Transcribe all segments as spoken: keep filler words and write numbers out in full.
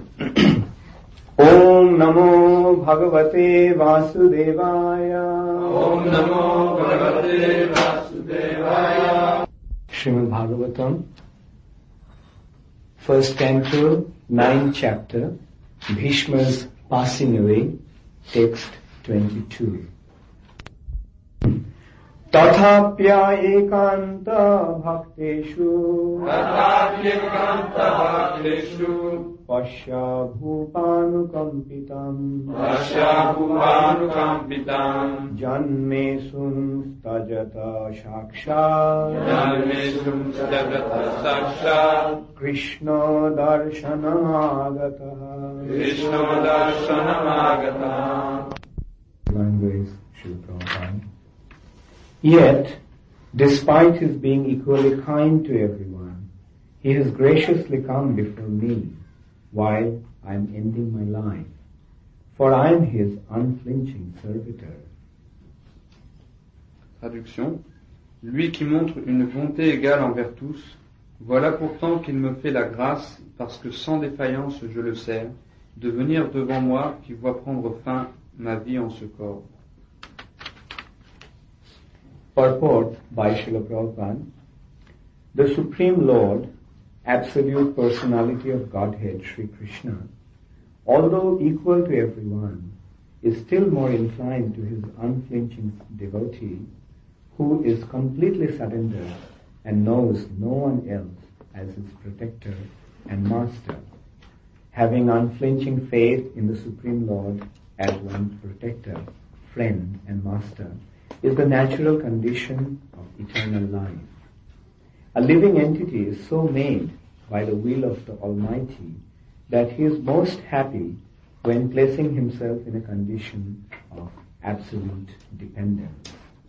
Om Namo Bhagavate Vasudevaya. Om Namo Bhagavate Vasudevaya. Srimad Bhagavatam, first canto, ninth chapter, Bhishma's passing away, text twenty-two. Tathapya ekanta bhakteshu Tathapya ekanta bhakteshu Pasya bhupanukampitam Pasya bhupanukampitam Janmesum stajata shakshat Janmesum stajata sakshat Krishna darshanamagataha Krishna darshanamagataha. Language Srila Prabhupada. Yet, despite his being equally kind to everyone, he has graciously come before me while I am ending my life, for I am his unflinching servitor. Traduction. Lui qui montre une bonté égale envers tous, voilà pourtant qu'il me fait la grâce, parce que sans défaillance je le sers, de venir devant moi qui vois prendre fin ma vie en ce corps. Purport by Srila Prabhupada. The Supreme Lord, Absolute Personality of Godhead, Sri Krishna, although equal to everyone, is still more inclined to his unflinching devotee, who is completely surrendered and knows no one else as his protector and master. Having unflinching faith in the Supreme Lord as one's protector, friend and master is the natural condition of eternal life. A living entity is so made by the will of the Almighty that he is most happy when placing himself in a condition of absolute dependence.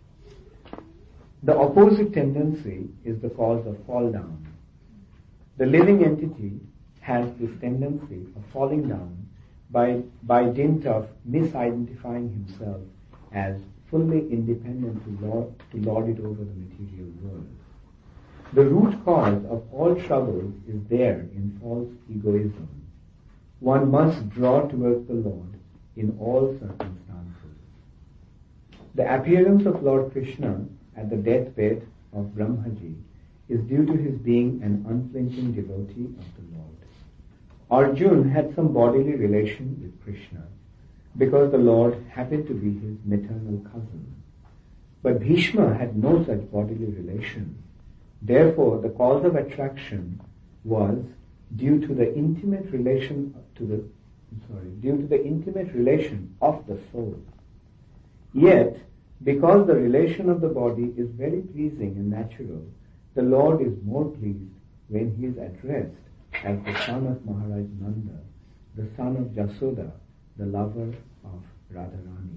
The opposite tendency is the cause of fall down. The living entity has this tendency of falling down by, by dint of misidentifying himself as fully independent to lord, to lord it over the material world. The root cause of all troubles is there in false egoism. One must draw towards the Lord in all circumstances. The appearance of Lord Krishna at the deathbed of Brahmaji is due to his being an unflinching devotee of the Lord. Arjuna had some bodily relation with Krishna because the Lord happened to be his maternal cousin. But Bhishma had no such bodily relation. Therefore, the cause of attraction was due to the intimate relation to the sorry, due to the intimate relation of the soul. Yet, because the relation of the body is very pleasing and natural, the Lord is more pleased when he is addressed as the son of Maharaj Nanda, the son of Jasoda, the lover of Radharani.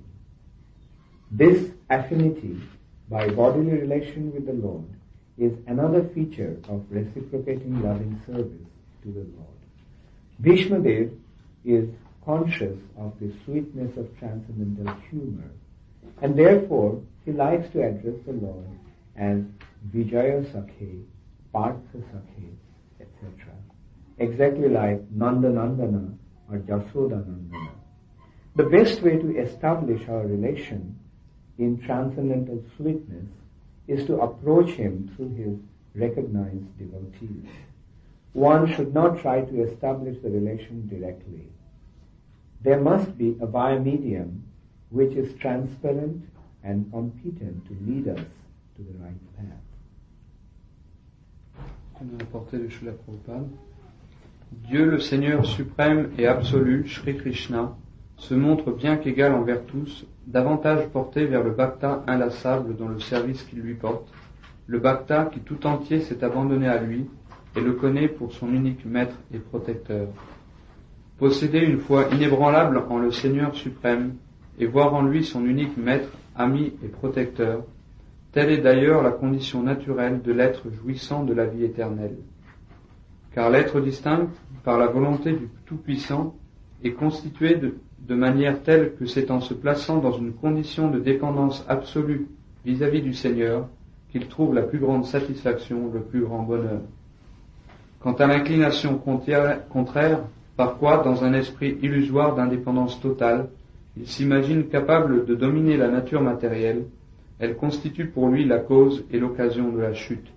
This affinity by bodily relation with the Lord is another feature of reciprocating loving service to the Lord. Bhishma Dev is conscious of the sweetness of transcendental humor, and therefore he likes to address the Lord as Vijaya Sakhe, Partha Sakhe, et cetera. Exactly like Nanda Nandana or Jasoda Nandana. The best way to establish our relation in transcendental sweetness is to approach him through his recognized devotees. One should not try to establish the relation directly. There must be a biomedium which is transparent and competent to lead us to the right path. Dieu le Seigneur suprême et absolu, Sri Krishna, se montre bien qu'égal envers tous, davantage porté vers le bhakta inlassable dans le service qu'il lui porte, le bhakta qui tout entier s'est abandonné à lui et le connaît pour son unique maître et protecteur. Posséder une foi inébranlable en le Seigneur suprême et voir en lui son unique maître, ami et protecteur, telle est d'ailleurs la condition naturelle de l'être jouissant de la vie éternelle. Car l'être distinct, par la volonté du Tout-Puissant, est constitué de, de manière telle que c'est en se plaçant dans une condition de dépendance absolue vis-à-vis du Seigneur qu'il trouve la plus grande satisfaction, le plus grand bonheur. Quant à l'inclination contraire, par quoi, dans un esprit illusoire d'indépendance totale, il s'imagine capable de dominer la nature matérielle, elle constitue pour lui la cause et l'occasion de la chute.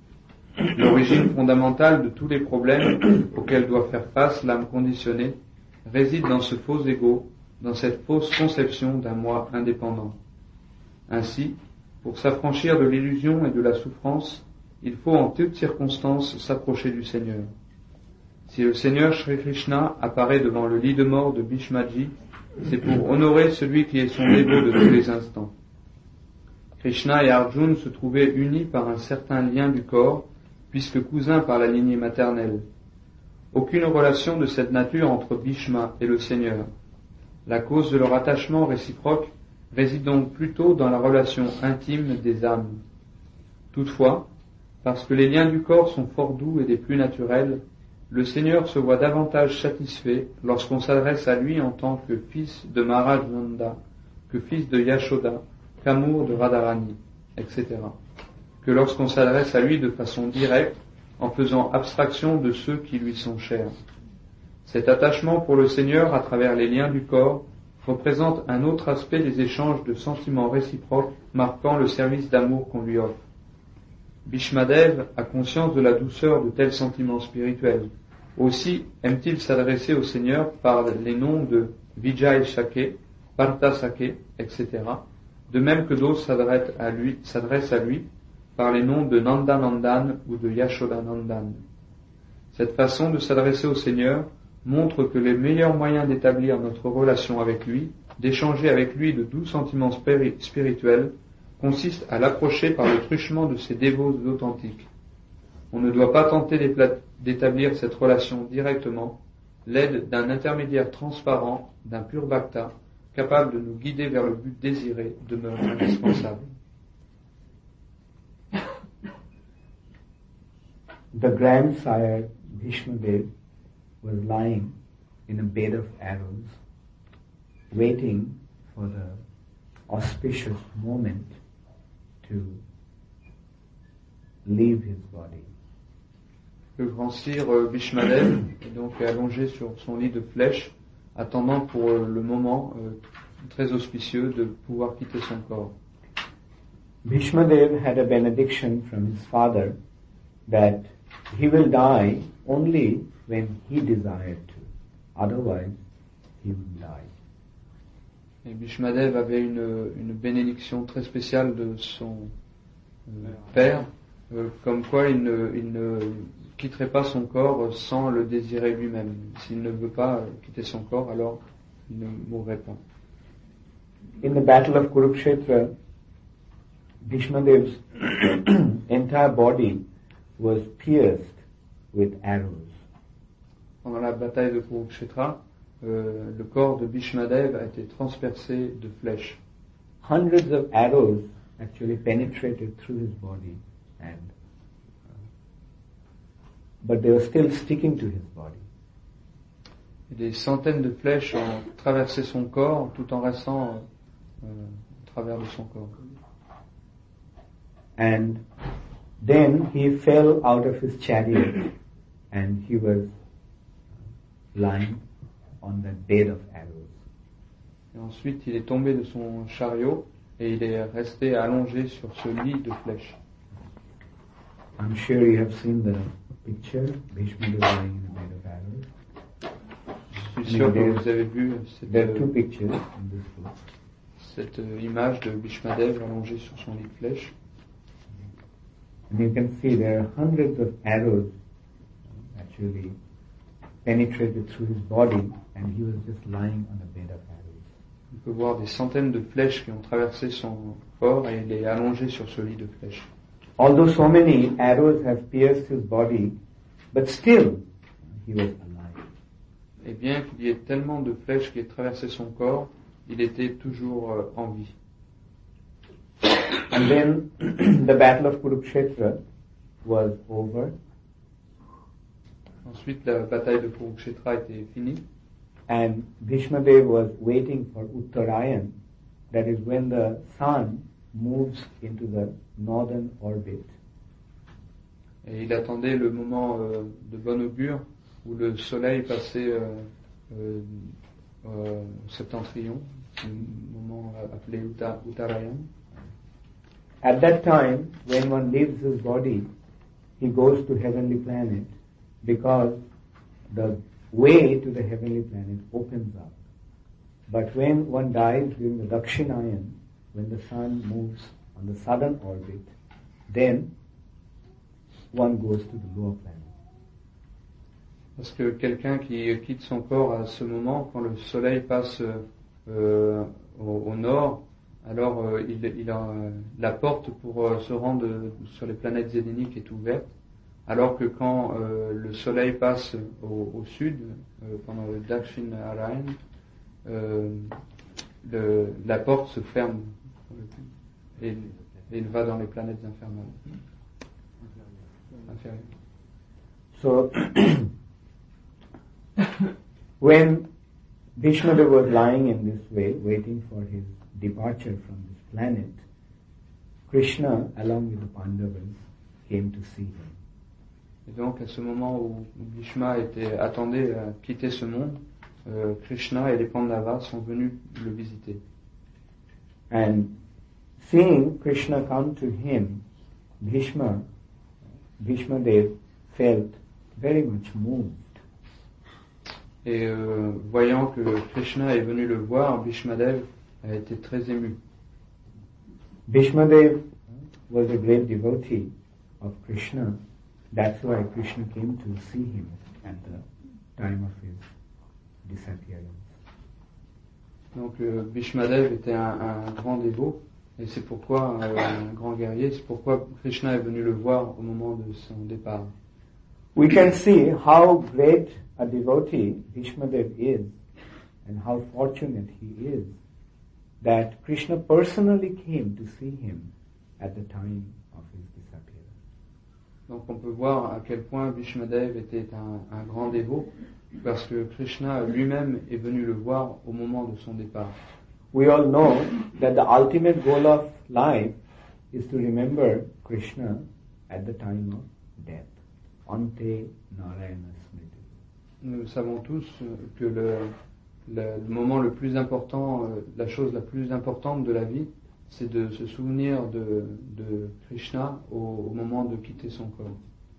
L'origine fondamentale de tous les problèmes auxquels doit faire face l'âme conditionnée réside dans ce faux ego, dans cette fausse conception d'un moi indépendant. Ainsi, pour s'affranchir de l'illusion et de la souffrance, il faut en toutes circonstances s'approcher du Seigneur. Si le Seigneur Shri Krishna apparaît devant le lit de mort de Bhishmaji, c'est pour honorer celui qui est son dévot de tous les instants. Krishna et Arjuna se trouvaient unis par un certain lien du corps, puisque cousins par la lignée maternelle. Aucune relation de cette nature entre Bhishma et le Seigneur. La cause de leur attachement réciproque réside donc plutôt dans la relation intime des âmes. Toutefois, parce que les liens du corps sont fort doux et des plus naturels, le Seigneur se voit davantage satisfait lorsqu'on s'adresse à lui en tant que fils de Maharaj Nanda, que fils de Yashoda, qu'amour de Radharani, et cetera, que lorsqu'on s'adresse à lui de façon directe, en faisant abstraction de ceux qui lui sont chers. Cet attachement pour le Seigneur à travers les liens du corps représente un autre aspect des échanges de sentiments réciproques marquant le service d'amour qu'on lui offre. Bhishmadev a conscience de la douceur de tels sentiments spirituels. Aussi aime-t-il s'adresser au Seigneur par les noms de Vijay Shake, Partha Sake, et cetera, de même que d'autres s'adressent à lui, s'adressent à lui par les noms de Nanda Nandan ou de Yashoda Nandan. Cette façon de s'adresser au Seigneur montre que les meilleurs moyens d'établir notre relation avec lui, d'échanger avec lui de doux sentiments spirituels, consistent à l'approcher par le truchement de ses dévots authentiques. On ne doit pas tenter d'établir cette relation directement, l'aide d'un intermédiaire transparent, d'un pur bhakta, capable de nous guider vers le but désiré, demeure indispensable. The grandsire Bhishmadev was lying in a bed of arrows, waiting for the auspicious moment to leave his body. Le grand sire euh, Bhishmadev est donc allongé sur son lit de flèche, attendant pour euh, le moment euh, très auspicieux de pouvoir quitter son corps. Bhishmadev had a benediction from his father that he will die only when he desired to, otherwise he would die. Et Bhishmadev avait une, une bénédiction très spéciale de son euh, père, euh, comme quoi il ne, il ne quitterait pas son corps sans le désirer lui-même. S'il ne veut pas euh, quitter son corps, alors il ne mourrait pas. In the battle of Kurukshetra, Bhishmadev's entire body was pierced with arrows. Pendant la bataille de Kurukshetra, euh, le corps de Bhishmadev a été transpercé de flèches. Hundreds of arrows actually penetrated through his body, and uh, but they were still sticking to his body. Et des centaines de flèches ont traversé son corps tout en restant euh, au travers de son corps. And then he fell out of his chariot and he was lying on the bed of arrows. Et ensuite, il est tombé de son chariot et il est resté allongé sur ce lit de flèches. I'm sure you have seen the picture, Bhishmadev lying in a bed of arrows. Je suis sûr que vous avez vu cette, There are two pictures in this book. cette image de Bhishmadev allongé sur son lit de flèches. And you can see there are hundreds of arrows actually penetrated through his body, and he was just lying on a bed of arrows. On peut voir des centaines de flèches qui ont traversé son corps et il est allongé sur ce lit de flèches. Although so many arrows have pierced his body, but still he was alive. Et bien qu'il y ait tellement de flèches qui aient traversé son corps, il était toujours euh, en vie. And then the battle of Kurukshetra was over. Ensuite, la bataille de Kurukshetra était finie. And Bhishmadev was waiting for Uttarayan, that is when the sun moves into the northern orbit. Et il attendait le moment euh, de bon augure où le soleil passait euh, euh, euh, septentrion, c'est le moment appelé Uta, Uttarayan. At that time, when one leaves his body, he goes to heavenly planet because the way to the heavenly planet opens up. But when one dies during the Dakshinayan, when the sun moves on the southern orbit, then one goes to the lower planet. Parce que quelqu'un qui quitte son corps à ce moment, quand le soleil passe euh, au, au nord, alors euh, il, il a, euh, la porte pour euh, se rendre sur les planètes zénéniques est ouverte, alors que quand euh, le soleil passe au, au sud, euh, pendant le Dakshinarayan, euh, le, la porte se ferme et, et il va dans les planètes infernales. Inférieures. So, when Bhishmadev was lying in this way, waiting for his departure from this planet, Krishna, along with the Pandavas, came to see him. Et donc, à ce moment où Bhishma était, attendait à quitter ce monde, euh, Krishna et les Pandavas sont venus le visiter. And seeing Krishna come to him, Bhishma, Bhishmadev felt very much moved. Et euh, voyant que Krishna est venu le voir, Bhishmadev a été très ému. Bhishmadev was a great devotee of Krishna. That's why Krishna came to see him at the time of his disappearance. Donc euh, Bhishmadev était un, un grand dévot, et c'est pourquoi, euh, un grand guerrier, c'est pourquoi Krishna est venu le voir au moment de son départ. We can see how great a devotee Bhishmadev is and how fortunate he is that Krishna personally came to see him at the time of his disappearance. Donc on peut voir à quel point Bhishmadev était un, un grand dévot, parce que Krishna lui-même est venu le voir au moment de son départ. We all know that the ultimate goal of life is to remember Krishna at the time of death. Ante Narayana Smriti. Nous savons tous que le, le, le moment le plus important, la chose la plus importante de la vie, c'est de se souvenir de, de Krishna au, au moment de quitter son corps.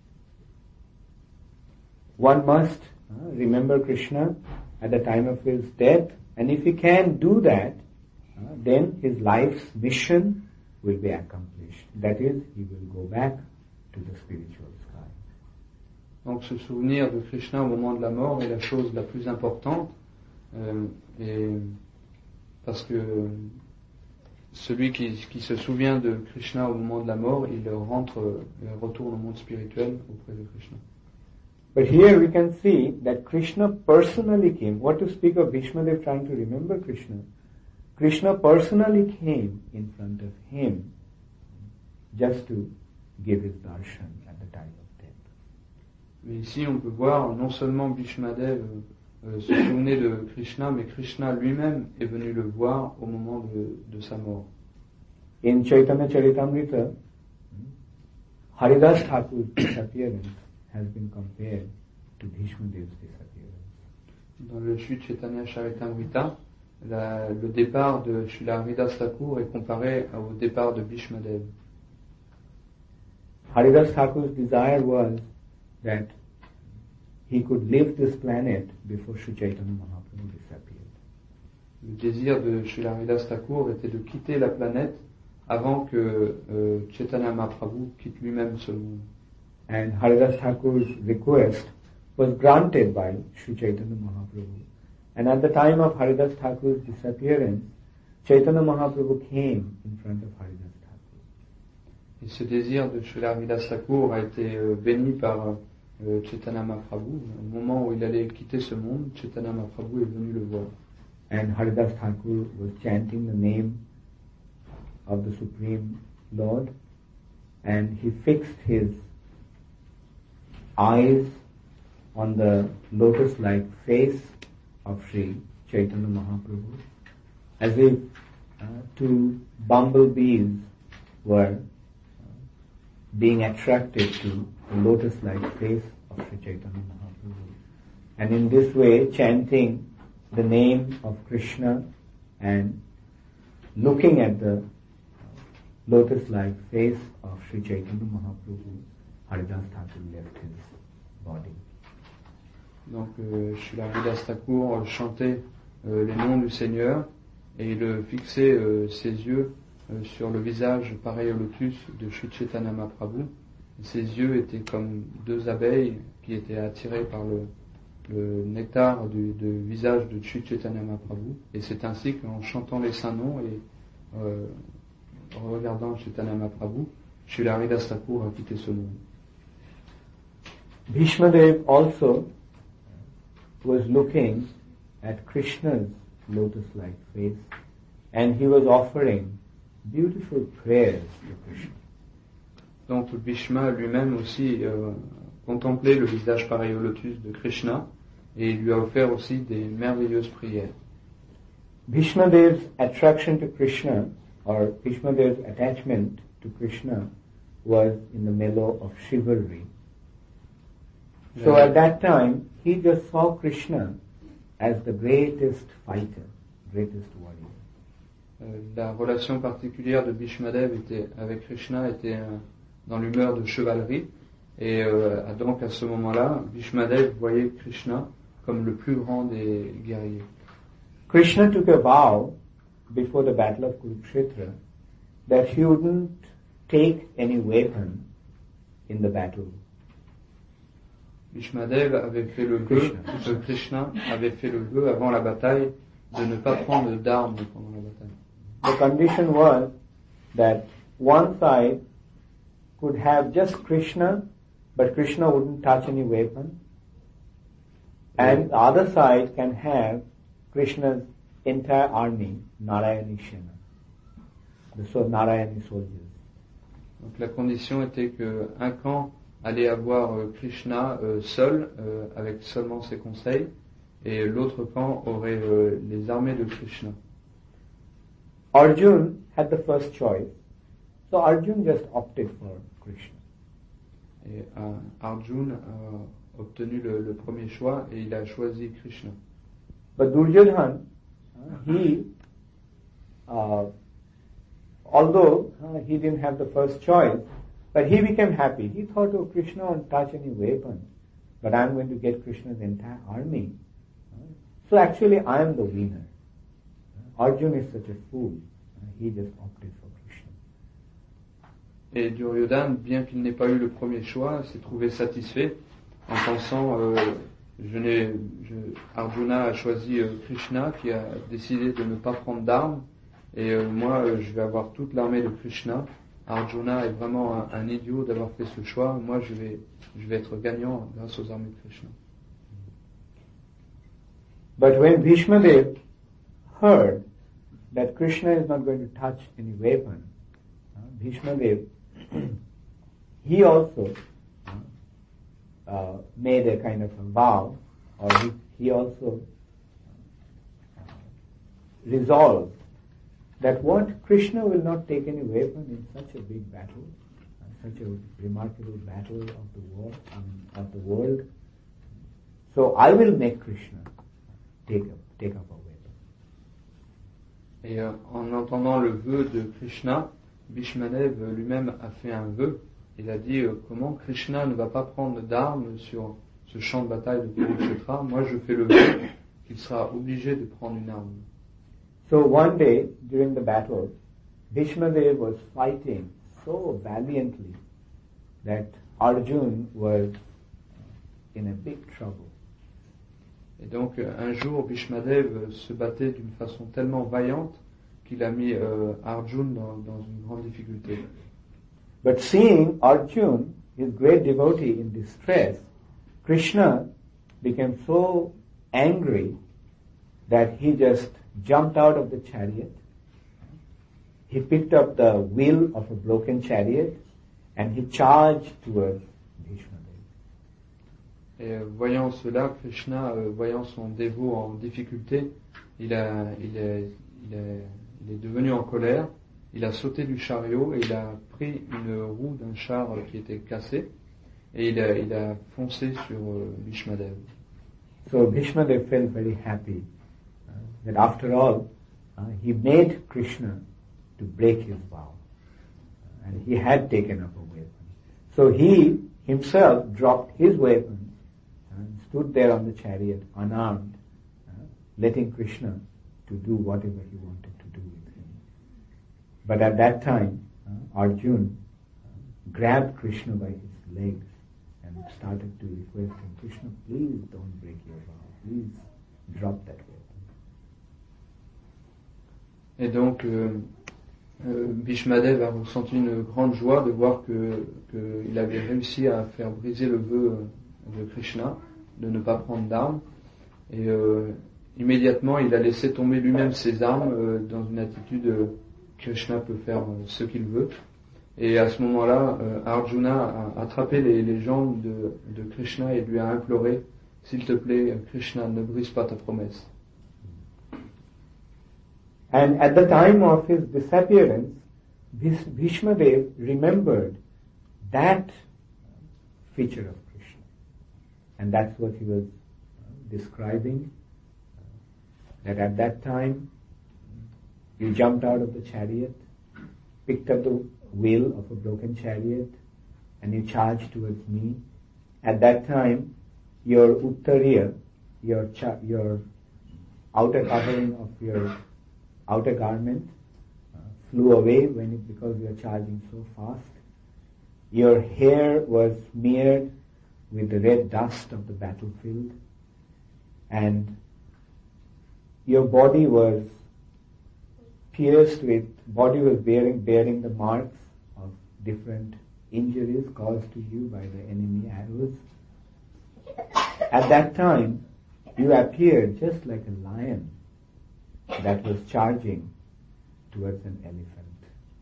One must uh, remember Krishna at the time of his death, and if he can do that, uh, then his life's mission will be accomplished. That is, he will go back to the spiritual sky. Donc se souvenir de Krishna au moment de la mort est la chose la plus importante, euh, et parce que celui qui, qui se souvient de Krishna au moment de la mort, il rentre, il retourne au monde spirituel auprès de Krishna. But here we can see that Krishna personally came. What to speak of Bhishmadev trying to remember Krishna? Krishna personally came in front of him just to give his darshan at the time of death. Mais ici on peut voir non seulement Bhishmadev euh, se souvenait de Krishna, mais Krishna lui-même est venu le voir au moment de, de sa mort. In Chaitanya Charitamrita, Haridas Thakur's disappearance has been compared to Bhishmadev's disappearance. Dans le Sri Chaitanya Charitamrita, la, le départ de Srila Haridas Thakur est comparé au départ de Bhishmadev. Haridas Thakur's desire was that he could leave this planet before Sri Chaitanya Mahaprabhu disappeared. Le désir de Srila Haridas Thakur était de quitter la planète avant que euh, Chaitanya Mahaprabhu quitte lui-même ce monde. And Haridas Thakur's request was granted by Sri Chaitanya Mahaprabhu. And at the time of Haridas Thakur's disappearance, Chaitanya Mahaprabhu came in front of Haridas Thakur. Et ce désir de Srila Haridas Thakur a été euh, béni par euh, Chaitanya Mahaprabhu. Au moment où il allait quitter ce monde, Chaitanya Mahaprabhu est venu le voir. And Haridas Thakur was chanting the name of the Supreme Lord, and he fixed his eyes on the lotus-like face of Sri Chaitanya Mahaprabhu, as if uh, two bumblebees were uh, being attracted to the lotus-like face of Sri Chaitanya Mahaprabhu. And in this way, chanting the name of Krishna and looking at the lotus-like face of Sri Chaitanya Mahaprabhu, Haridas Thakur left his body. Donc, euh, Srila Haridas Thakur chantait euh, les noms du Seigneur et il euh, fixait euh, ses yeux euh, sur le visage pareil au lotus de Sri Chaitanya Mahaprabhu. Et ses yeux étaient comme deux abeilles qui étaient attirées par le, le nectar du, du visage de Sri Chaitanya Mahaprabhu. Et c'est ainsi qu'en chantant les saints noms et euh, en regardant Chaitanya Mahaprabhu, Srila Haridas Thakur a quitté ce monde. Bhishmadev also was looking at Krishna's lotus-like face and he was offering beautiful prayers to Krishna. Donc Bhishma lui-même aussi euh, contemplait le visage pareil au lotus de Krishna et il lui a offert aussi des merveilleuses prières. Bhishmadev's attraction to Krishna or Bhishmadev's attachment to Krishna was in the mellow of chivalry. So at that time, he just saw Krishna as the greatest fighter, greatest warrior. Euh, la relation particulière de Bhishmadev était, avec Krishna était euh, dans l'humeur de chevalerie et euh, donc à ce moment-là, Bhishmadev voyait Krishna comme le plus grand des guerriers. Krishna took a vow before the battle of Kurukshetra that he wouldn't take any weapon in the battle. Bhishmadev avait fait le vœu, Krishna. Krishna avait fait le vœu avant la bataille de ne pas prendre d'armes pendant la bataille. The condition was that one side could have just Krishna, but Krishna wouldn't touch any weapon, and the other side can have Krishna's entire army, Narayani Sena, the so Narayani soldiers. Donc la condition était que un camp allait avoir euh, Krishna euh, seul, euh, avec seulement ses conseils, et l'autre camp aurait euh, les armées de Krishna. Arjun had the first choice, so Arjun just opted for Krishna. Et euh, Arjun a obtenu le, le premier choix et il a choisi Krishna. But Duryodhana, uh, he, uh, although uh, he didn't have the first choice, but he became happy. He thought, oh, Krishna won't touch any weapon, but I'm going to get Krishna's entire army. Uh, so actually I am the winner. Uh, Arjun is such a fool. Uh, he just opted for Krishna. Et Duryodhana, bien qu'il n'ait pas eu le premier choix, s'est trouvé satisfait en pensant, euh, je n'ai, je, Arjuna a choisi euh, Krishna qui a décidé de ne pas prendre d'armes, et euh, moi euh, je vais avoir toute l'armée de Krishna. Arjuna est vraiment un, un idiot d'avoir fait ce choix. Moi je vais, je vais être gagnant grâce aux armées de Krishna. But when Bhishmadev heard that Krishna is not going to touch any weapon, uh, Bhishmadev, he also uh, made a kind of a vow, or he, he also uh, resolved that what Krishna will not take any weapon in such a big battle, uh, such a remarkable battle of the world, um, of the world. So I will make Krishna take up, take up a weapon. Et euh, en entendant le vœu de Krishna, Bhishmadev lui-même a fait un vœu. Il a dit euh, comment Krishna ne va pas prendre d'armes sur ce champ de bataille de Kurukshetra. Moi je fais le vœu qu'il sera obligé de prendre une arme. So one day during the battle, Bhishmadev was fighting so valiantly that Arjun was in a big trouble. Et donc un jour Bhishmadev se battait d'une façon tellement vaillante qu'il a mis euh, Arjun dans, dans une grande difficulté. But seeing Arjun, his great devotee, in distress, Krishna became so angry that he just jumped out of the chariot. He picked up the wheel of a broken chariot and he charged towards Bhishmadev. Et euh, voyant cela, Krishna, euh, voyant son dévot en difficulté, il, a, il, est, il, est, il est devenu en colère. Il a sauté du chariot et il a pris une roue d'un char qui était cassé et il a, il a foncé sur euh, Bhishmadev. So Bhishma Dev felt very happy uh, that after all, uh, he made Krishna to break his vow. Uh, and he had taken up a weapon. So he himself dropped his weapon and stood there on the chariot unarmed, uh, letting Krishna to do whatever he wanted to do with him. But at that time, uh, Arjun uh, grabbed Krishna by his legs and started to request him, Krishna, please don't break your vow. Please drop that weapon. Et donc, euh, euh, Bhishmadev a ressenti une grande joie de voir que qu'il avait réussi à faire briser le vœu de Krishna, de ne pas prendre d'armes. Et euh, immédiatement, il a laissé tomber lui-même ses armes euh, dans une attitude euh, Krishna peut faire euh, ce qu'il veut. Et à ce moment-là, euh, Arjuna a attrapé les, les jambes de, de Krishna et lui a imploré, s'il te plaît, Krishna, ne brise pas ta promesse. And at the time of his disappearance, Bhishma Dev remembered that feature of Krishna. And that's what he was describing, that at that time, you jumped out of the chariot, picked up the wheel of a broken chariot, and you charged towards me. At that time, your uttariya, your cha- your outer covering of your outer garment uh, flew away when it, because you are charging so fast. Your hair was smeared with the red dust of the battlefield, and your body was pierced with, body was bearing bearing the marks of different injuries caused to you by the enemy arrows. At that time, you appeared just like a lion that was charging towards an elephant.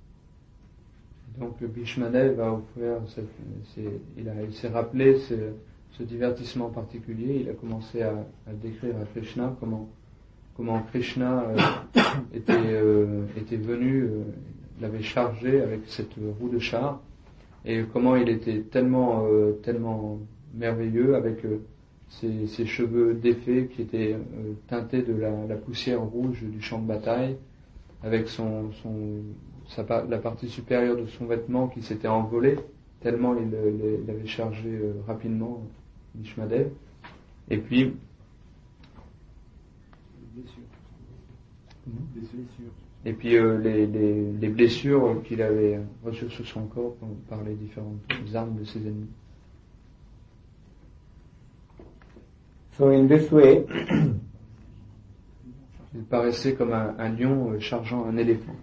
Donc Bhishmadev va offrir, cette, c'est, il, a, il s'est rappelé ce, ce divertissement particulier. Il a commencé à, à décrire à Krishna comment comment Krishna euh, était euh, était venu, euh, l'avait chargé avec cette roue de char, et comment il était tellement euh, tellement merveilleux avec euh, ses, ses cheveux défaits qui étaient euh, teintés de la, la poussière rouge du champ de bataille, avec son, son sa, la partie supérieure de son vêtement qui s'était envolée tellement il, il avait chargé euh, rapidement Bhishmadev. Et puis et puis euh, les, les, les blessures qu'il avait reçues sur son corps par les différentes armes de ses ennemis. So in this way, il paraissait comme un, un lion chargeant un éléphant.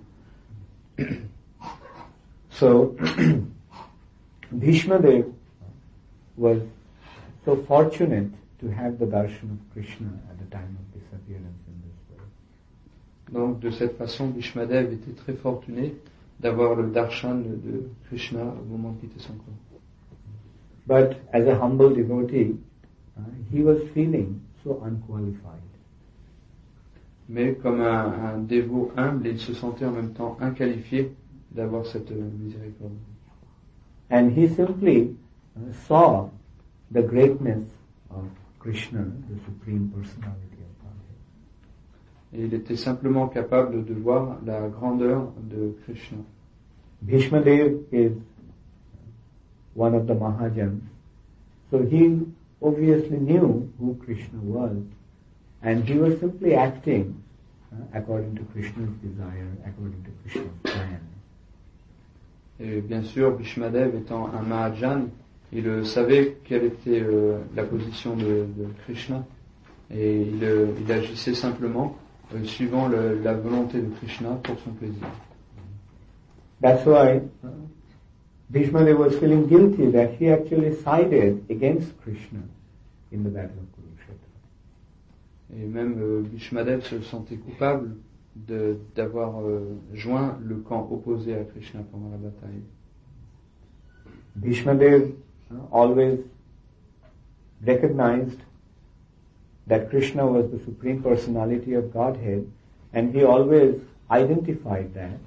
So Bhishma Dev was so fortunate to have the darshan of Krishna at the time of disappearance in this way. Donc de cette façon, Bhishmadev était très fortuné d'avoir le darshan de, de Krishna au moment de quitter son corps. But as a humble devotee, uh, he was feeling so unqualified. Mais comme un, un dévot humble, il se sentait en même temps inqualifié d'avoir cette euh, miséricorde. And he simply uh, saw the greatness of Krishna, the Supreme Personality of Godhead. Et il était simplement capable de voir la grandeur de Krishna. Bhishma Dev is one of the Mahajans, so he obviously knew who Krishna was, and he was simply acting uh, according to Krishna's desire, according to Krishna's plan. Et bien sûr, Bhishmadev étant un Mahajan, il savait quelle était euh, la position de, de Krishna, et il, euh, il agissait simplement euh, suivant le, la volonté de Krishna pour son plaisir. That's why uh, Bhishma Dev was feeling guilty that he actually sided against Krishna in the battle of Kurukshetra. Et même euh, Bhishmadev se sentait coupable de, d'avoir euh, joint le camp opposé à Krishna pendant la bataille. Bhishma Dev uh, always recognized that Krishna was the Supreme Personality of Godhead, and he always identified that.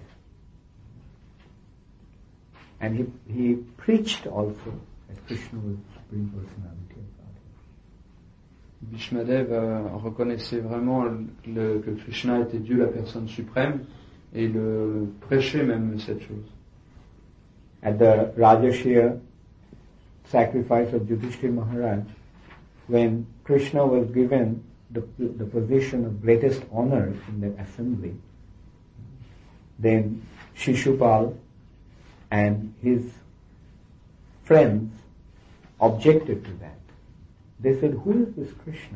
And he, he preached also that Krishna was the Supreme Personality of Godhead. Bhishmadev euh, reconnaissait vraiment le, que Krishna était Dieu, la personne suprême, et le prêchait même cette chose. At the Rajashiya sacrifice of Yudhishthira Maharaj, when Krishna was given the, the position of greatest honor in the assembly, then Shishupal and his friends objected to that. They said, who is this Krishna?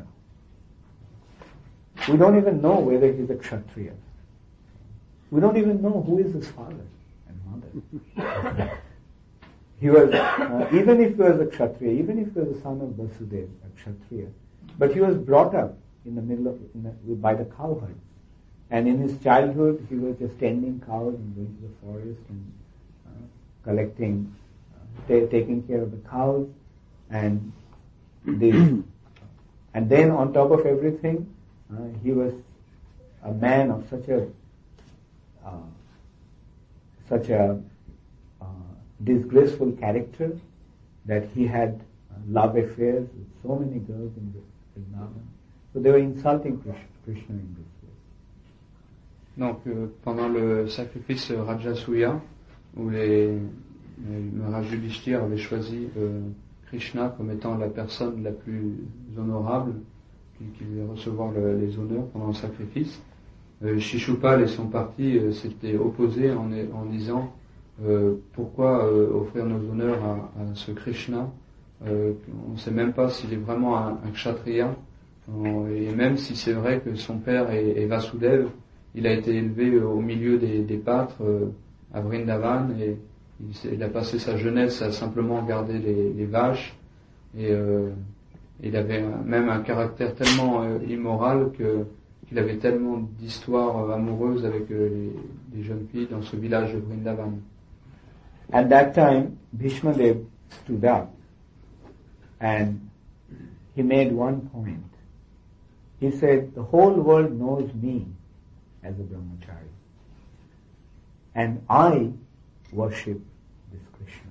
We don't even know whether he's a Kshatriya. We don't even know who is his father and mother. He was, uh, even if he was a Kshatriya, even if he was the son of Vasudeva, a Kshatriya, but he was brought up in the middle of, in the, by the cowherd. And in his childhood, he was just tending cows and going to the forest and uh, collecting, uh, t- taking care of the cows. And the, and then on top of everything, uh, he was a man of such a uh, such a uh, disgraceful character that he had uh, love affairs with so many girls in Vrindavan. So they were insulting Krishna in this way. Donc euh, pendant le sacrifice Rajasuya, où les, les Maharaj Yudhishthira avait choisi euh, Krishna comme étant la personne la plus honorable qui, qui devait recevoir le, les honneurs pendant le sacrifice, euh, Shishupal et son parti euh, s'étaient opposés en, en disant euh, pourquoi euh, offrir nos honneurs à, à ce Krishna, euh, on ne sait même pas s'il est vraiment un, un kshatriya, euh, et même si c'est vrai que son père est, est Vasudeva, il a été élevé au milieu des, des pâtres euh, à Vrindavan et il, il a passé sa jeunesse à simplement garder les, les vaches et euh, il avait même un caractère tellement euh, immoral que, qu'il avait tellement d'histoires euh, amoureuses avec euh, les, les jeunes filles dans ce village de Vrindavan. At that time, Bhishmadev stood up and he made one point. He said, the whole world knows me as a brahmachari. And I worship this Krishna.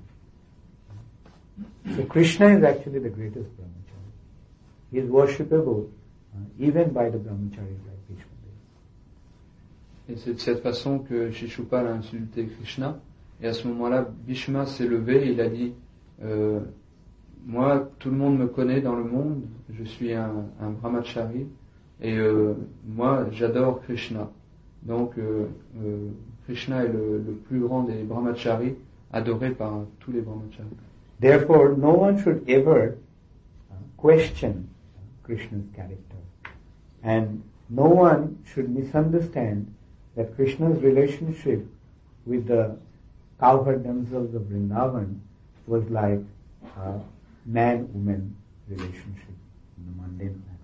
So Krishna is actually the greatest brahmachari. He is worshipable uh, even by the brahmacharis like Bhishmadev. Et c'est de cette façon que Shishupal a insulté Krishna. Et à ce moment-là, Bhishma s'est levé et il a dit euh, moi, tout le monde me connaît dans le monde, je suis un, un brahmachari et euh, moi, j'adore Krishna. Donc, euh, euh, Krishna est le, le plus grand des brahmacharis, adoré par tous les brahmacharis. Therefore, no one should ever uh, question Krishna's character. And no one should misunderstand that Krishna's relationship with the cowherd damsels of Vrindavan was like a man-woman relationship in the mundane platform.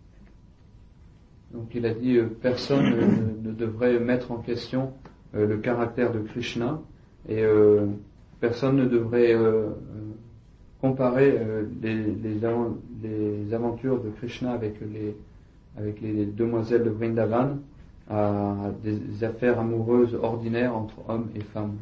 Donc il a dit euh, personne ne, ne devrait mettre en question euh, le caractère de Krishna et euh, personne ne devrait euh, comparer euh, les, les, les aventures de Krishna avec les, avec les demoiselles de Vrindavan à des affaires amoureuses ordinaires entre hommes et femmes.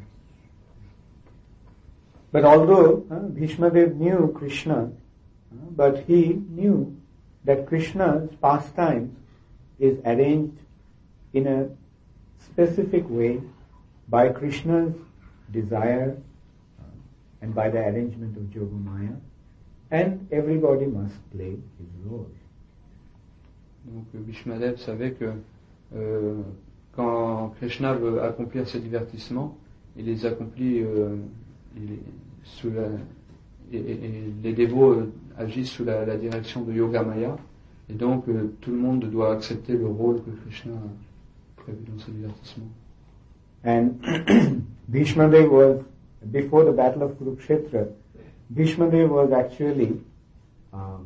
But although uh, Bhishmadev knew Krishna, uh, but he knew that Krishna's pastimes is arranged in a specific way by Krishna's desire uh, and by the arrangement of Yogamaya, and everybody must play his role. Donc Bhishmadev savait que euh, quand Krishna veut accomplir ses divertissements, il les accomplit euh, il, sous la, et, et, et les dévots euh, agissent sous la, la direction de Yogamaya. Et donc, euh, tout le monde doit accepter le rôle que Krishna a prévu dans ce divertissement. And Bhishmadev was, before the battle of Kurukshetra, Bhishmadev was actually, um,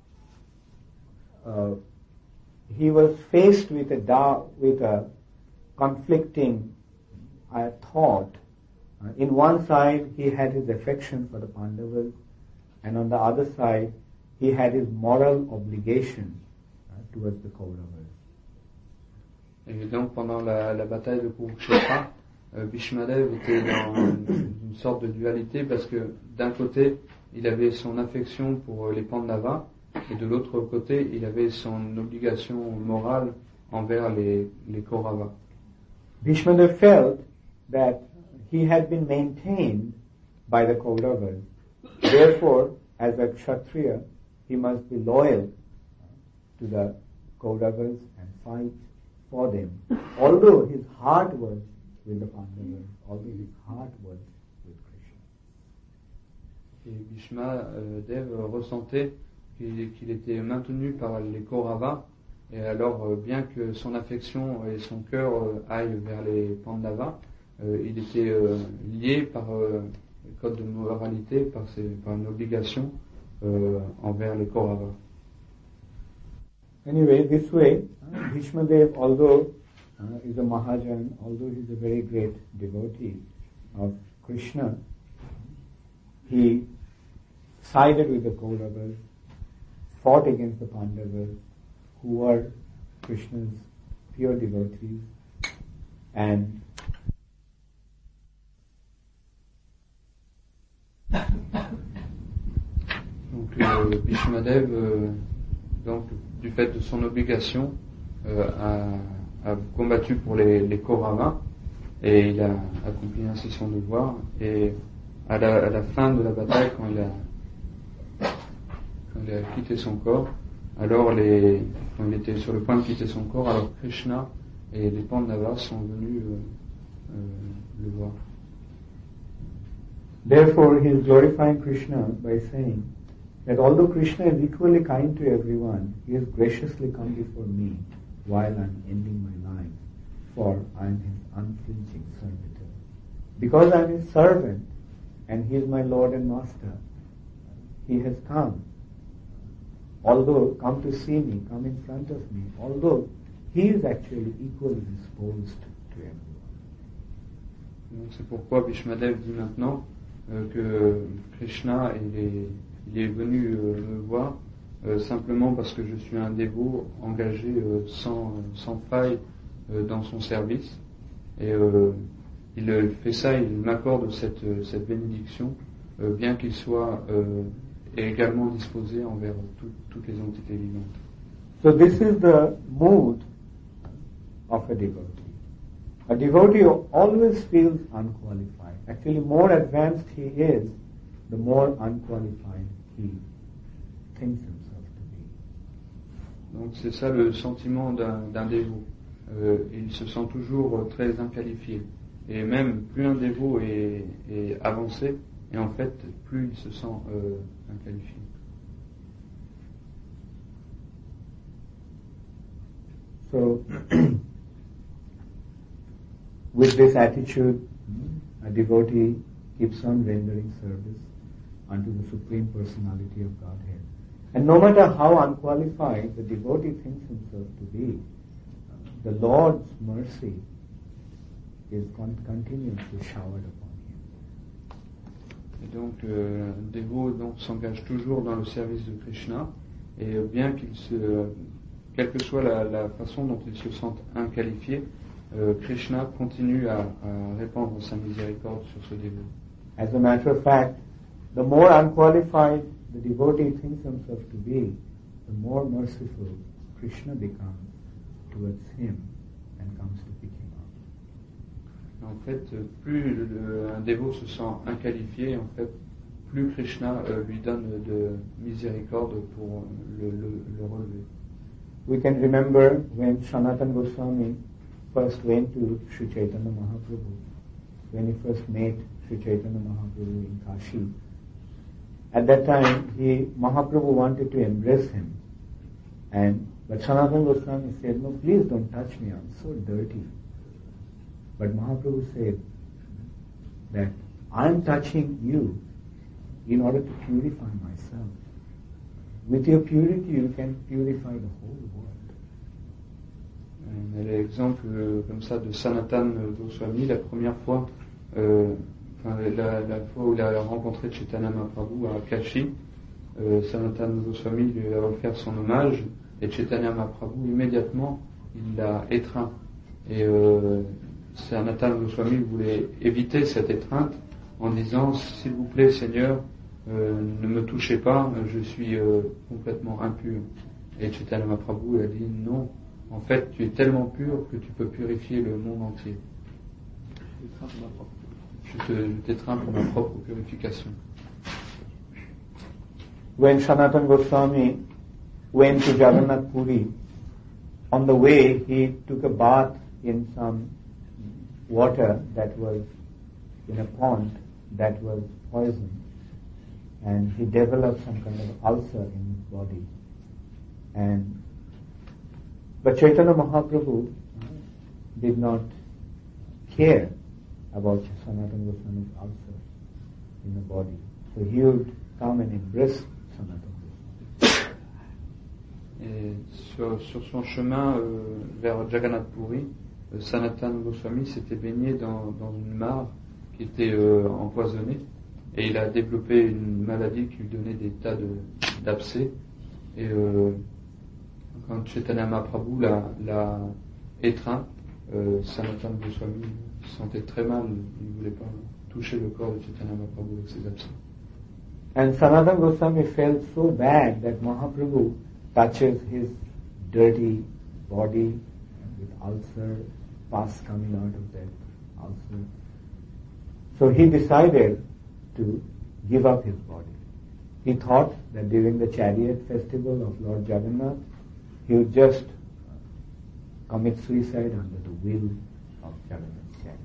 uh, he was faced with a da- with a conflicting uh, thought. Uh, in one side, he had his affection for the Pandavas, and on the other side, he had his moral obligation uh, towards the Kauravas. Et donc pendant la, la bataille de Kurukshetra, euh, Bhishmadev était dans une, une sorte de dualité parce que d'un côté, il avait son affection pour les Pandavas et de l'autre côté, il avait son obligation morale envers les, les Kauravas. Bhishmadev felt that he had been maintained by the Kauravas. Therefore, as a Kshatriya, he must be loyal to the Kauravas and fight for them. Although his heart was with the Pandavas, although his heart was with Krishna. Et Bhishma euh, Dev ressentait qu'il, qu'il était maintenu par les Kauravas, et alors euh, bien que son affection et son cœur euh, aillent vers les Pandavas, euh, il était euh, lié par euh, le code de moralité, par, ses, par une obligation euh, envers les Kauravas. Anyway, this way, uh, Bhishma Dev, although uh, is a Mahajan, although he is a very great devotee of Krishna, he sided with the Kauravas, fought against the Pandavas, who were Krishna's pure devotees, and donc euh, Bhishma Dev, euh, donc du fait de son obligation, euh, a, a combattu pour les, les Kauravas, et il a accompli ainsi son devoir. Et à la, à la fin de la bataille, quand il a, quand il a quitté son corps, alors les, quand il était sur le point de quitter son corps, alors Krishna et les Pandavas sont venus euh, euh, le voir. Therefore, he is glorifying Krishna by saying that although Krishna is equally kind to everyone, he has graciously come before me while I am ending my life, for I am his unflinching servitor. Because I am his servant and he is my Lord and Master, he has come. Although come to see me, come in front of me, although he is actually equally disposed to everyone. Donc c'est pourquoi Bhishma Dev dit maintenant euh, que Krishna il est, il est venu euh, me voir euh, simplement parce que je suis un dévot engagé euh, sans, sans faille euh, dans son service, et euh, il fait ça, il m'accorde cette, cette bénédiction euh, bien qu'il soit euh, également disposé envers tout, toutes les entités vivantes. So this is the mood of a devotee. A devotee always feels unqualified. Actually, more advanced he is, the more unqualified he thinks himself to be. Donc c'est ça le sentiment d'un, d'un dévot. Euh, il se sent toujours très inqualifié. Et même plus un dévot est, est avancé, et en fait, plus il se sent euh, inqualifié. So, with this attitude, a devotee keeps on rendering service unto the Supreme Personality of Godhead. And no matter how unqualified the devotee thinks himself to be, the Lord's mercy is con- continuously showered upon him. Et donc, euh, un dévot donc, s'engage toujours dans le service de Krishna, et euh, bien qu'il se, quelle que soit la, la façon dont il se sente inqualifié, euh, Krishna continue à, à répandre sa miséricorde sur ce dévot. As a matter of fact, the more unqualified the devotee thinks himself to be, the more merciful Krishna becomes towards him and comes to pick him up. En fait, plus le, un dévot se sent inqualifié, en fait, plus Krishna euh, lui donne de miséricorde pour le, le, le relever. We can remember when Sanatana Goswami first went to Sri Chaitanya Mahaprabhu, when he first met Sri Chaitanya Mahaprabhu in Kashi. At that time, he, Mahaprabhu wanted to embrace him, and but Sanatana Goswami said, "No, please don't touch me, I'm so dirty." But Mahaprabhu said that I'm touching you in order to purify myself. With your purity, you can purify the whole world. On a l'exemple euh, comme ça de Sanatana Goswami, la première fois, euh, enfin, la, la fois où il a rencontré Chaitanya Mahaprabhu à Kashi, euh, Sanatana Goswami lui a offert son hommage, et Chaitanya Mahaprabhu immédiatement il l'a étreint. Et euh, Sanatana Goswami voulait éviter cette étreinte en disant, s'il vous plaît Seigneur, euh, ne me touchez pas, je suis euh, complètement impur. Et Chaitanya Mahaprabhu a dit non, en fait tu es tellement pur que tu peux purifier le monde entier. Je te- je t'étreins pour ma propre purification. When Sanatana Goswami went to Jagannath Puri, on the way he took a bath in some water that was in a pond that was poisoned, and he developed some kind of ulcer in his body. And but Chaitanya Mahaprabhu did not care about Sanatana Goswami's ulcer in the body, so he would come and embrace Sanatana Goswami. Et sur, sur son chemin euh, vers Jagannath Puri, euh, Sanatana Goswami s'était baigné dans, dans une mare qui était euh, empoisonnée, et il a développé une maladie qui lui donnait des tas de, d'abcès. Et euh, quand Chaitanya Mahaprabhu l'a, l'a étreint, euh, Sanatana Goswami se sentait très mal, il ne voulait pas toucher le corps de Chaitanya Mahaprabhu avec ses abcès. And Sanatana Goswami felt so bad that Mahaprabhu touches his dirty body with ulcer, pus coming out of that ulcer. So he decided to give up his body. He thought that during the chariot festival of Lord Jagannath, he would just commit suicide under the wheel of Jagannath's chariot.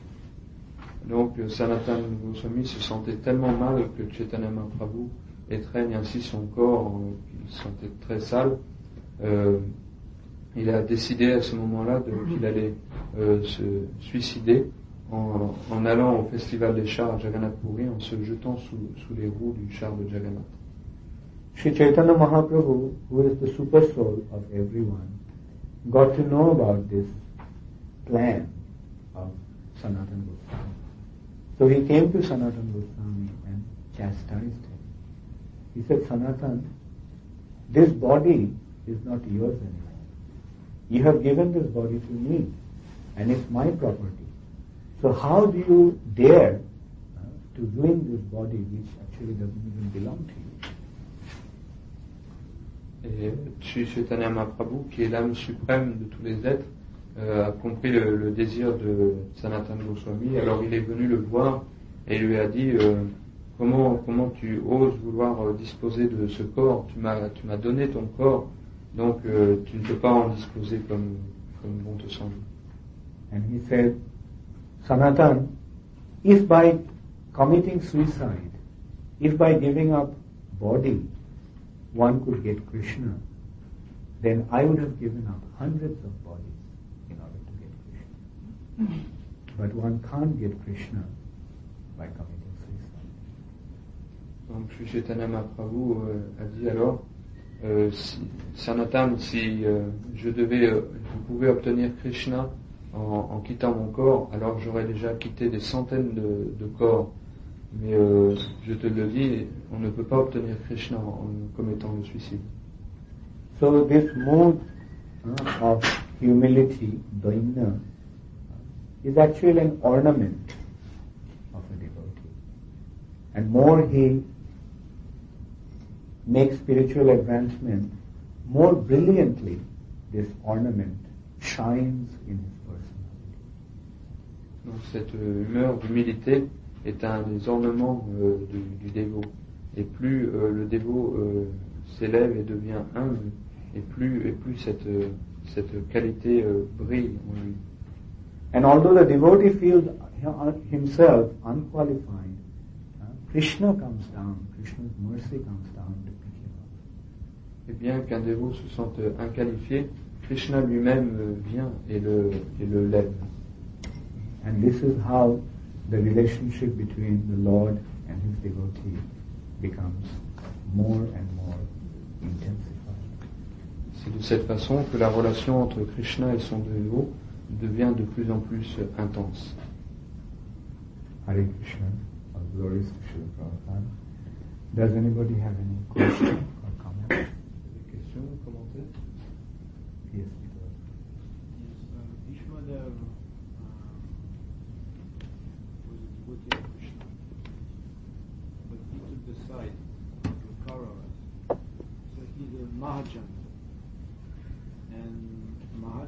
Donc Sanatana Goswami se sentait tellement mal que Chaitanya Mahaprabhu étreigne ainsi son corps, euh, qu'il se sentait très sale. Euh, il a décidé à ce moment-là de, qu'il allait euh, se suicider en, en allant au festival des chars à Jagannath Puri, en se jetant sous, sous les roues du char de Jagannath. Sri Chaitanya Mahaprabhu, who is the super soul of everyone, got to know about this plan of Sanatana Goswami. So he came to Sanatana Goswami and chastised him. He said, Sanatana, this body is not yours anymore. You have given this body to me, and it's my property. So how do you dare uh, to ruin this body which actually doesn't even belong to you? Et Sri Chaitanya Mahaprabhu, qui est l'âme suprême de tous les êtres, euh, a compris le, le désir de Sanatana Goswami. Alors il est venu le voir et lui a dit euh, comment, comment tu oses vouloir euh, disposer de ce corps, tu m'as, tu m'as donné ton corps, donc euh, tu ne peux pas en disposer comme, comme bon te semble. And he said, Sanatana, if by committing suicide, if by giving up body, one could get Krishna, then I would have given up hundreds of bodies in order to get Krishna. But one can't get Krishna by committing suicide. Donc Sri Chaitanya Mahaprabhu euh, a dit alors, euh, si, Sanatana, si euh, je devais, euh, je pouvais obtenir Krishna en, en quittant mon corps, alors j'aurais déjà quitté des centaines de, de corps. Mais euh, je te le dis, on ne peut pas obtenir Krishna en, en commettant le suicide. So this mood uh, of humility, daina, is actually an ornament of a devotee. And more he makes spiritual advancement, more brilliantly this ornament shines in his personality. Donc cette euh, humeur d'humilité est un des ornements euh, du, du dévot. Et plus euh, le dévot euh, s'élève et devient humble, et plus, et plus cette, euh, cette qualité euh, brille en lui. And although the devotee feels himself unqualified, uh, Krishna comes down, Krishna's mercy comes down to pick him up. Et bien qu'un dévot se sente inqualifié, Krishna lui-même euh, vient et le, et le lève. And this is how the relationship between the Lord and his devotee becomes more and more intensified. C'est de cette façon que la relation entre Krishna et son dévot devient de plus en plus intense. Hare Krishna, all glories to Srila Prabhupada. Does anybody have any question or comment? Des questions, commentaires? Yes, Yes, uh, Vishwadev uh, was a devotee of Krishna, but he took the side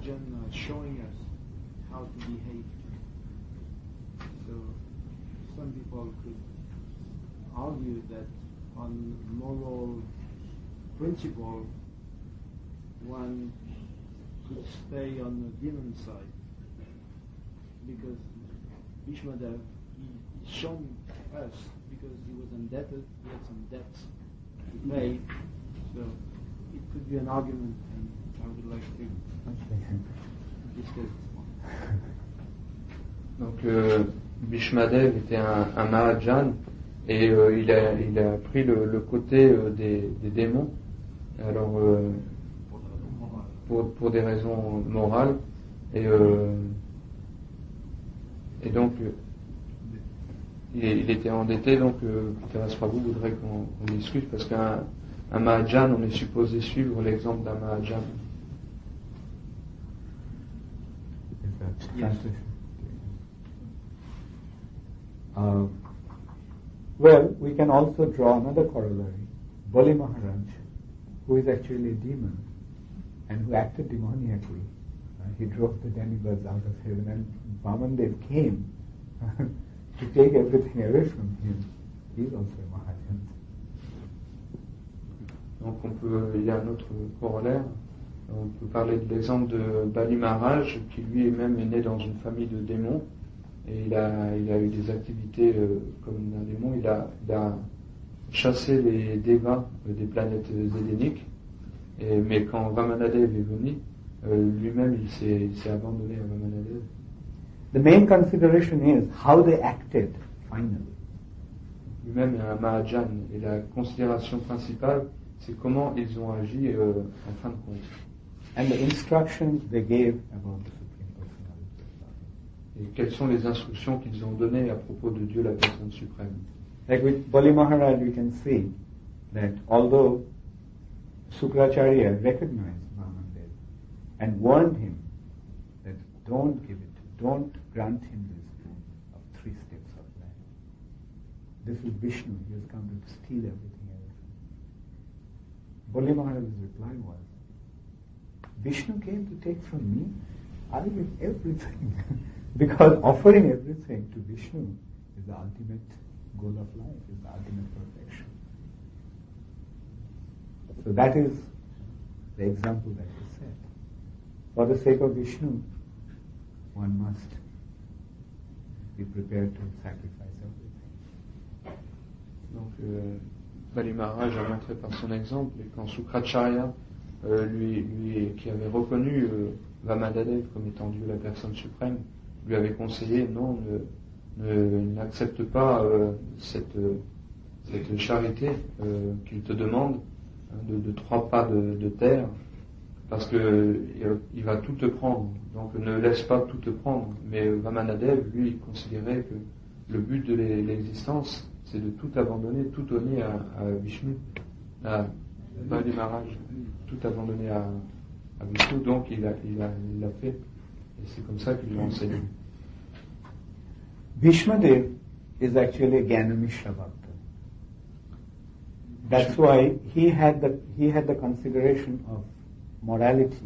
Mahajan uh, showing us how to behave. So some people could argue that on moral principle one could stay on the demon side, because Bhishmadev, he shown us, because he was indebted, he had some debts to pay, so it could be an argument, and I would like to discuss this one. Donc euh, Bhishmadev était un, un Mahajan et euh, il, a, il a pris le, le côté euh, des, des démons. Alors euh, pour, pour des raisons morales et, euh, et donc euh, il, il était endetté, donc euh, Thérèse Prabhu voudrait qu'on, qu'on discute, parce qu'un un Mahajan, on est supposé suivre l'exemple d'un Mahajan. Yes. Uh, well, we can also draw another corollary. Bali Maharaj, who is actually a demon and who acted demoniacally. Uh, he drove the demigods out of heaven, and Vamandev came to take everything away from him. He is also a Mahajan. Donc on peut, il y a un autre corollaire. On peut parler de l'exemple de Bali Maharaj, qui lui-même est né dans une famille de démons, et il a, il a eu des activités euh, comme un démon. Il a, il a chassé les devas euh, des planètes zéléniques, et, mais quand Vamanadev est venu, euh, lui-même il s'est, il s'est abandonné à Vamanadev. The main consideration is how they acted finally. Lui-même est un Mahajan, et la considération principale, c'est comment ils ont agi euh, en fin de compte. And the instructions they gave about the Supreme Personality of God. Et quelles sont les instructions qu'ils ont données à propos de Dieu, la personne suprême. Like with Bali Maharaj, we can see that although Sukracharya recognized Vamandev and warned him that don't give it, don't grant him this boon of three steps of land. This is Vishnu, he has come to steal everything else. Bali Maharaj's reply was, Vishnu came to take from me, I give everything. Because offering everything to Vishnu is the ultimate goal of life, is the ultimate perfection. So that is the example that is set. For the sake of Vishnu, one must be prepared to sacrifice everything. Donc, euh, Bali Maharaj a montré par son exemple, et quand Sukracharya, euh, lui, lui, qui avait reconnu euh, Vamanadev comme étant Dieu, la personne suprême, lui avait conseillé, non, ne, ne, n'accepte pas euh, cette, euh, cette charité euh, qu'il te demande, hein, de, de trois pas de, de terre, parce que euh, il va tout te prendre. Donc ne laisse pas tout te prendre. Mais euh, Vamanadev, lui, considérait que le but de l'existence, c'est de tout abandonner, tout donner à, à Vishnu, à Bali Maharaj, tout abandonner à, à Vishnu. Donc il a, il a, il l'a fait, et c'est comme ça qu'il l'a enseigné. Bhishmadev is actually a Gyanamishra Bhakta. That's why he had the he had the consideration of morality,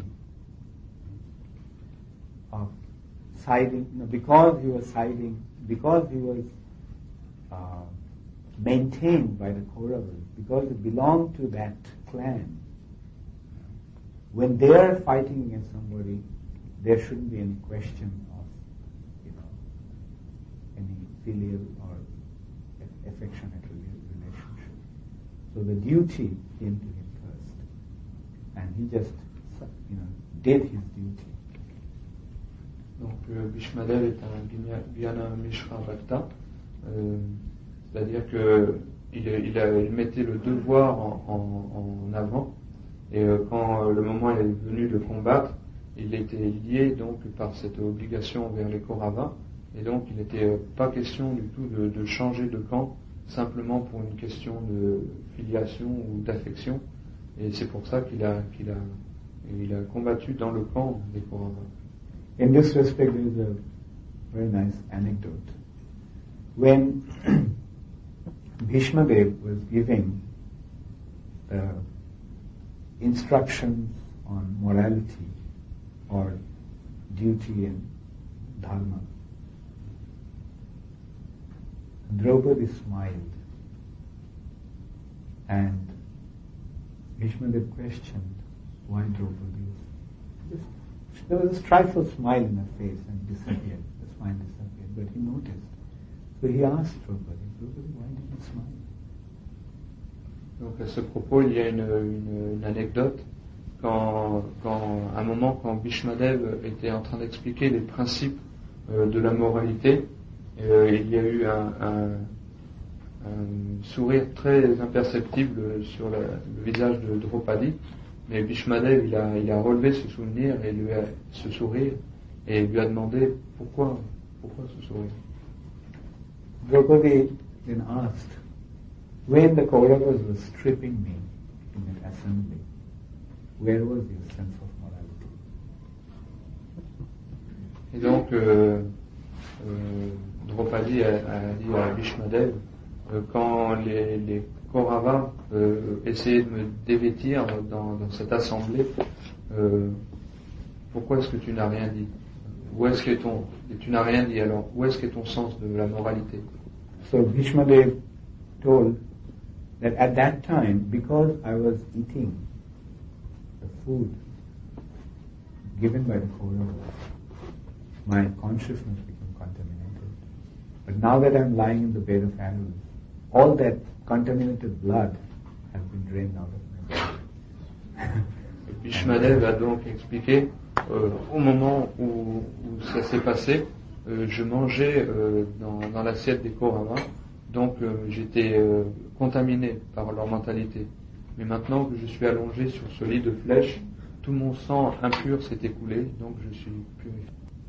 of siding, you know, because he was siding, because he was uh, maintained by the Kauravas, because he belonged to that clan. When they are fighting against somebody, there shouldn't be any question of, you know, any filial or affectionate relationship. So the duty came to him first, and he just, you know, did his duty. Donc euh, Bhishmadev est un Gyanamishra Bhakta, euh, c'est-à-dire que il, il, a, il mettait le devoir en, en, en avant, et euh, quand euh, le moment est venu de combattre, il était lié donc par cette obligation envers les Kauravas, et donc il n'était euh, pas question du tout de, de changer de camp simplement pour une question de filiation ou d'affection, et c'est pour ça qu'il a, qu'il a, il a combattu dans le camp des Kauravas. In this respect, there is a very nice anecdote. When Bhishmadev was giving the instructions on morality or duty and dharma. Draupadi smiled, and Bhishmadev questioned why Draupadi. Just, there was a trifle smile in her face and disappeared. The smile disappeared, but he noticed. So he asked Draupadi, Draupadi, why did you smile? Donc à ce propos, il y a une, une, une anecdote. Quand, quand, à un moment, quand Bhishmadev était en train d'expliquer les principes euh, de la moralité, euh, il y a eu un, un, un sourire très imperceptible sur la, le visage de Draupadi, mais Bhishmadev il a, il a relevé ce souvenir et lui a, ce sourire et lui a demandé pourquoi, pourquoi ce sourire. Draupadi then asked, when the Kauravas were stripping me in an assembly, where was your sense of morality? Et donc, euh, euh, Draupadi a, a dit à Bhishmadev, euh, quand les, les Kauravas euh, essayaient de me dévêtir dans, dans cette assemblée, euh, pourquoi est-ce que tu n'as rien dit? Où est-ce que ton, et tu n'as rien dit alors, où est-ce que ton sens de la moralité? So Bhishmadev told that at that time, because I was eating the food given by the Kauravas, my consciousness became contaminated. But now that I'm lying in the bed of arrows, all that contaminated blood has been drained out of my body. Bhishmadev a donc expliqué, euh, au moment où, où ça s'est passé, euh, je mangeais euh, dans, dans l'assiette des Kauravas, donc euh, j'étais euh, contaminé par leur mentalité. Mais maintenant que je suis allongé sur ce lit de flèches, tout mon sang impur s'est écoulé, donc je suis purifié.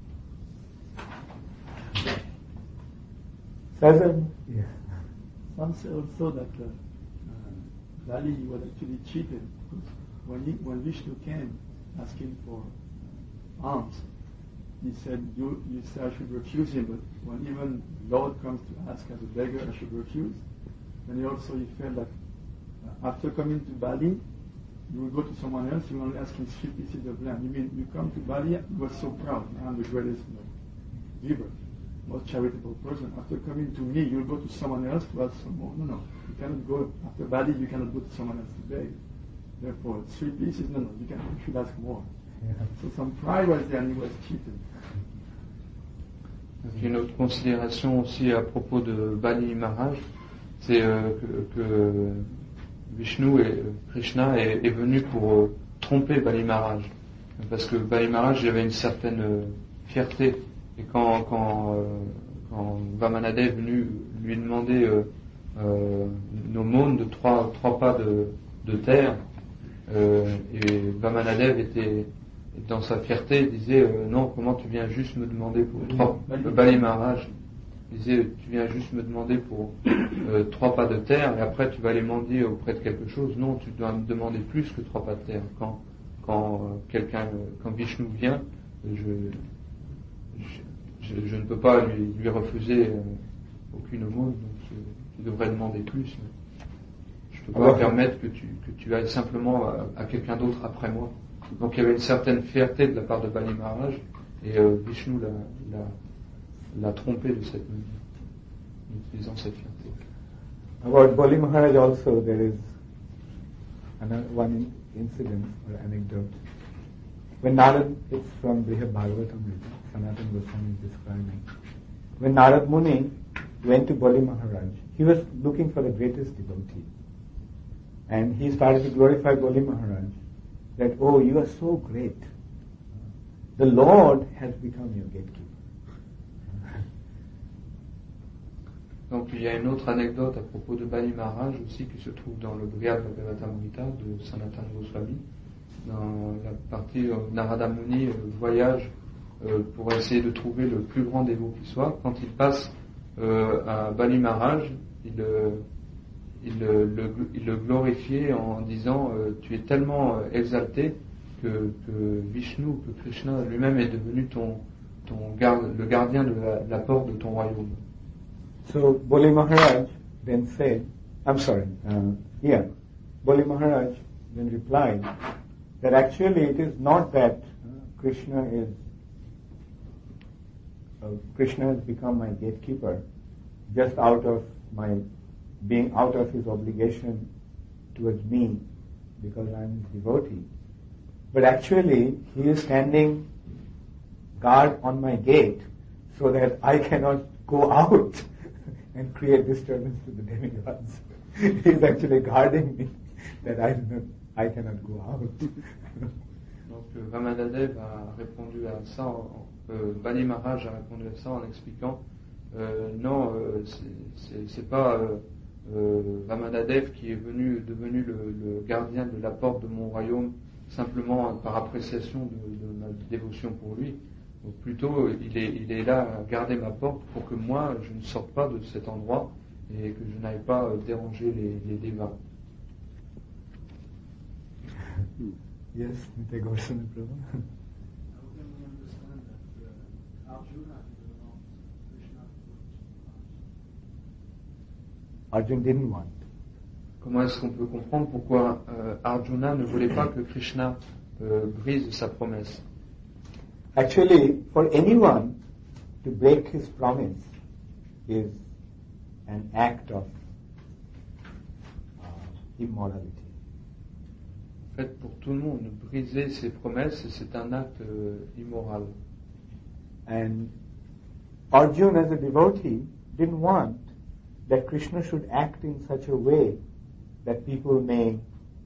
Yeah. Some say also that uh, uh, Bali was actually cheated because when, he, when Vishnu came asking for alms, he said, you, you say I should refuse him, but when even Lord comes to ask as a beggar, I should refuse. And he also he felt that uh, after coming to Bali, you will go to someone else, you will only ask him three pieces of land. You mean you come to Bali, you were so proud, I'm the greatest you know, giver, most charitable person. After coming to me, you'll go to someone else to ask some more. No, no, you cannot go, after Bali, you cannot go to someone else to beg. Therefore, three pieces, no, no, you, can, you should ask more. Yeah. So some pride was there and he was cheated. Donc, une autre considération aussi à propos de Bali Maharaj, c'est euh, que, que Vishnu et Krishna est, est venu pour euh, tromper Bali Maharaj, parce que Bali Maharaj avait une certaine euh, fierté, et quand, quand, euh, quand Vamanade est venu lui demander euh, euh, une aumône de trois, trois pas de, de terre, euh, et Vamanadev était dans sa fierté, il disait euh, non, comment tu viens juste me demander pour trois Bali Maharaj il disait tu viens juste me demander pour euh, trois pas de terre et après tu vas les mendier auprès de quelque chose. Non, tu dois me demander plus que trois pas de terre. Quand quand euh, quelqu'un quand Vishnu vient, je je, je, je ne peux pas lui, lui refuser euh, aucune aumône, donc je, tu devrais demander plus. Je ne peux pas permettre que tu que tu ailles simplement à, à quelqu'un d'autre après moi. Donc il y avait une certaine fierté de la part de Bali Maharaj et euh, Vishnu l'a, l'a, l'a trompé de cette manière, en utilisant cette fierté. About Bali Maharaj also there is another one incident or anecdote. When Narad, it's from Brihad Bhagavatam, Sanatana Goswami is describing. When Narad Muni went to Bali Maharaj, he was looking for the greatest devotee. And he started to glorify Bali Maharaj. That, oh, you are so great. The Lord has become your gatekeeper. Donc il y a une autre anecdote à propos de Bali Maharaj aussi qui se trouve dans le Brihad Bhagavatamrita de Sanatana Goswami. Dans la partie euh, Narada Muni euh, voyage euh, pour essayer de trouver le plus grand dévot qui soit. Quand il passe euh, à Bali Maharaj, il euh, Il le, le, il le glorifiait en disant euh, tu es tellement euh, exalté que, que Vishnu, que Krishna lui-même est devenu ton, ton garde, le gardien de la, de la porte de ton royaume. So Bali Maharaj then said, I'm sorry, uh, yeah, Bali Maharaj then replied that actually it is not that uh, Krishna is uh, Krishna has become my gatekeeper just out of my being out of his obligation towards me because I'm his devotee. But actually, he is standing guard on my gate so that I cannot go out and create disturbance to the demigods. He is actually guarding me that I, do not, I cannot go out. Donc euh, Vamanadev a répondu à ça, en, euh, Bali Maharaj a répondu à ça en expliquant euh, non, euh, c'est, c'est pas euh, euh, Vamanadev qui est venu devenu le, le gardien de la porte de mon royaume simplement par appréciation de, de ma dévotion pour lui. Donc plutôt, il est, il est là à garder ma porte pour que moi, je ne sorte pas de cet endroit et que je n'aille pas euh, déranger les, les dévas. Yes, Nitya Goswami Prabhu. How can we understand that uh, Arjuna did not Krishna Arjun didn't want. Comment est-ce qu'on peut comprendre pourquoi euh, Arjuna ne voulait pas que Krishna euh, brise sa promesse? Actually, for anyone to break his promise is an act of uh, immorality. En fait, pour tout le monde, briser ses promesses, c'est un acte euh, immoral. And Arjuna, as a devotee, didn't want that Krishna should act in such a way that people may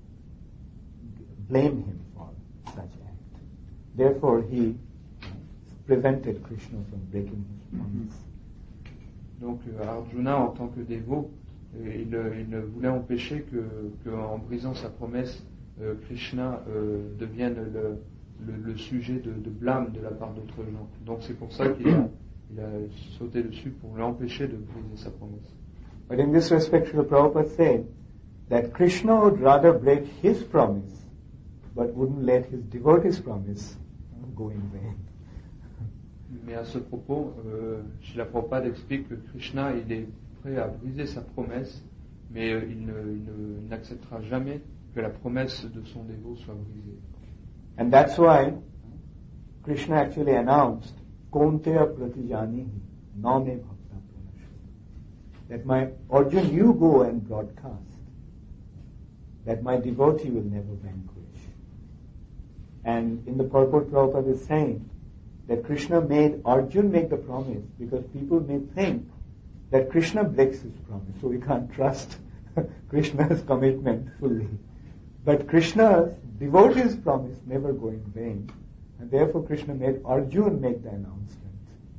blame him for such act. Therefore, he prevented Krishna from breaking his promise. Donc euh, Arjuna, en tant que dévot, euh, il, euh, il ne voulait empêcher que, que en brisant sa promesse, euh, Krishna euh, devienne le, le, le sujet de, de blâme de la part d'autres gens. Donc c'est pour ça qu'il a, il a sauté dessus pour l'empêcher de briser sa promesse. But in this respect, Srila Prabhupada said that Krishna would rather break his promise, but wouldn't let his devotee's promise go in vain. Mais à ce propos, euh, Srila Prabhupada explique que Krishna, il est prêt à briser sa promesse, mais euh, il, ne, il, ne, il n'acceptera jamais que la promesse de son dévot soit brisée. And that's why Krishna actually announced, Konteya pratijanihi, name bhakta pranashya. That my Arjun, you go and broadcast that my devotee will never vanquish. And in the purport, Prabhupada is saying that Krishna made Arjun make the promise because people may think that Krishna breaks his promise, so we can't trust Krishna's commitment fully. But Krishna's devotee's promise never go in vain, and therefore Krishna made Arjun make the announcement.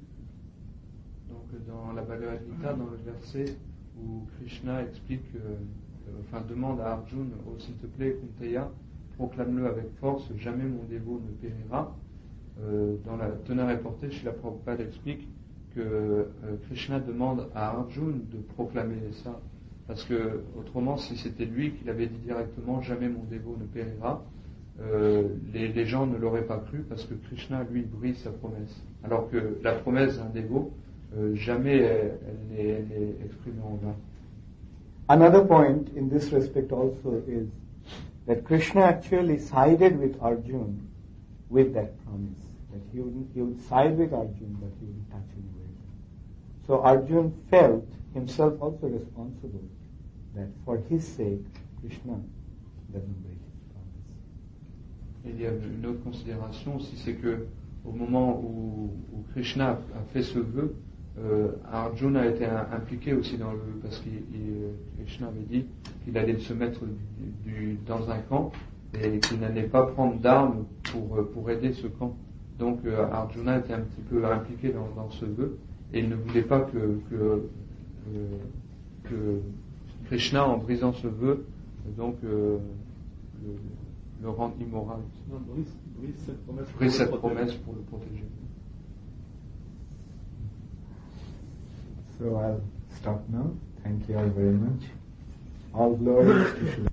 Donc dans la Bhagavad Gita, dans le verset où Krishna explique, euh, euh, enfin demande à Arjun, oh s'il te plaît, Kunteya, proclame-le avec force, jamais mon dévot ne périra. Euh, dans la teneur est portée, Srila Prabhupada explique que euh, Krishna demande à Arjun de proclamer ça, parce que autrement, si c'était lui qui l'avait dit directement, jamais mon dévot ne périra, euh, les, les gens ne l'auraient pas cru, parce que Krishna, lui, brise sa promesse. Alors que la promesse d'un dévot, euh, jamais elle, elle, est, elle est exprimée en vain. Another point in this respect also is that Krishna actually sided with Arjun with that promise, that he would, he would side with Arjun, but he wouldn't touch him with him. So Arjun felt himself also responsible that for his sake, Krishna doesn't break his promise. Et il y a une autre considération aussi, c'est que au moment où, où Krishna a fait ce vœu, euh, Arjuna a été impliqué aussi dans le vœu, parce que Krishna avait dit qu'il allait se mettre du, du, dans un camp et qu'il n'allait pas prendre d'armes pour, pour aider ce camp. Donc euh, Arjuna était un petit peu impliqué dans, dans ce vœu et il ne voulait pas que, que, euh, que Krishna, en brisant ce vœu, donc euh, le, le rende immoral. Non, brise, brise cette promesse, Brise cette pour, le promesse pour le protéger. So I'll stop now. Thank you all very much. All glory to Srila